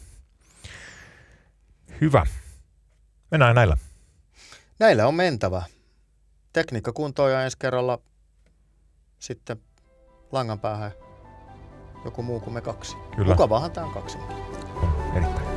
S1: Hyvä. Mennään näillä.
S2: Näillä on mentävä. Tekniikka kuntoon ja ensi kerralla sitten langan päähän joku muu kuin me kaksi.
S1: Kyllä.
S2: Mukavahan tämä on kaksi.
S1: On erittäin.